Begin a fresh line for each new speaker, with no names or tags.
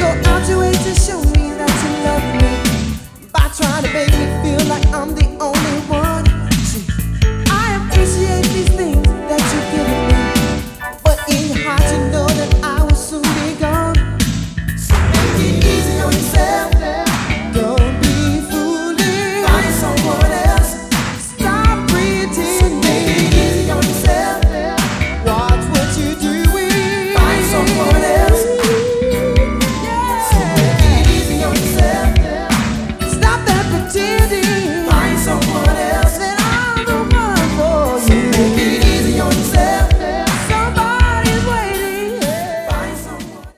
out your way to show me that you love me by trying to make me feel like I'm the only one.